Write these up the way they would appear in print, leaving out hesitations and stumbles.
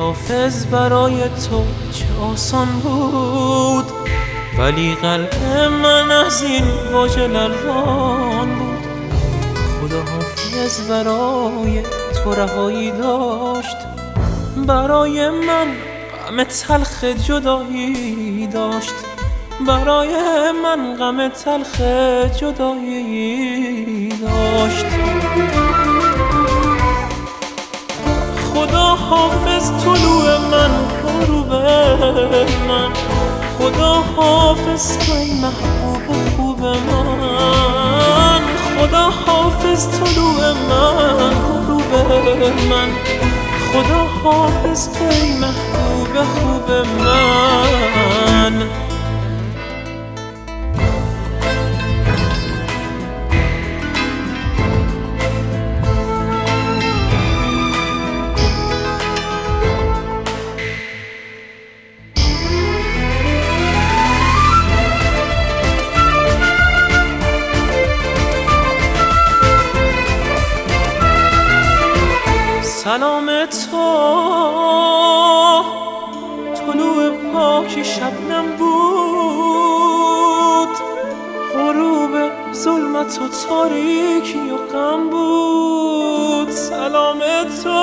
حافظ برای تو چه آسان بود، ولی قلب من از این واژه لرزان بود. خدا حافظ برای تو رهایی داشت، برای من غم تلخ جدایی داشت، برای من غم تلخ جدایی داشت. خدا حافظ طلوع من، غروب من، خدا حافظ توی محبوب خوب من، خدا حافظ طلوع من، غروب من، خدا حافظ توی محبوب خوب من. سلام تو طلوع پاک شبنم بود، غروب ظلمت و تاریکی و غم بود. سلام تو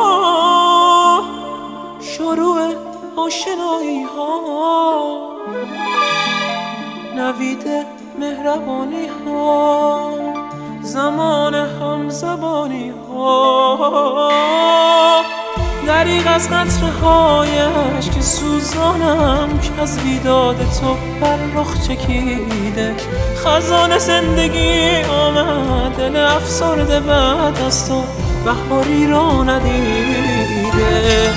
شروع آشنایی ها، نوید مهربانی ها، زمان همزبانی ها، دریغ از قطره هایش که سوزانم که از بیداد تو بر رخ چکیده. خزان زندگی آمد، دل افسرده بعد از تو بهاری را ندیده.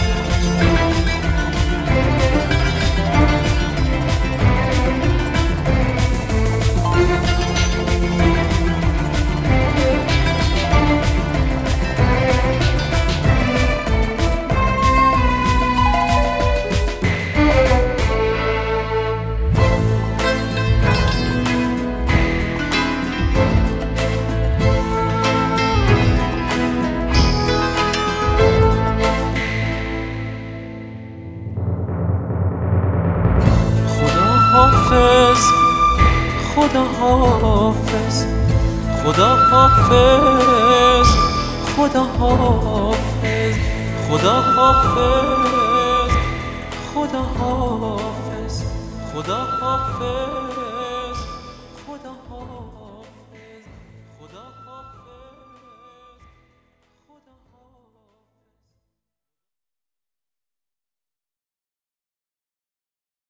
خدا حافظ، خدا حافظ، خدا حافظ، خدا حافظ، خدا حافظ، خدا حافظ.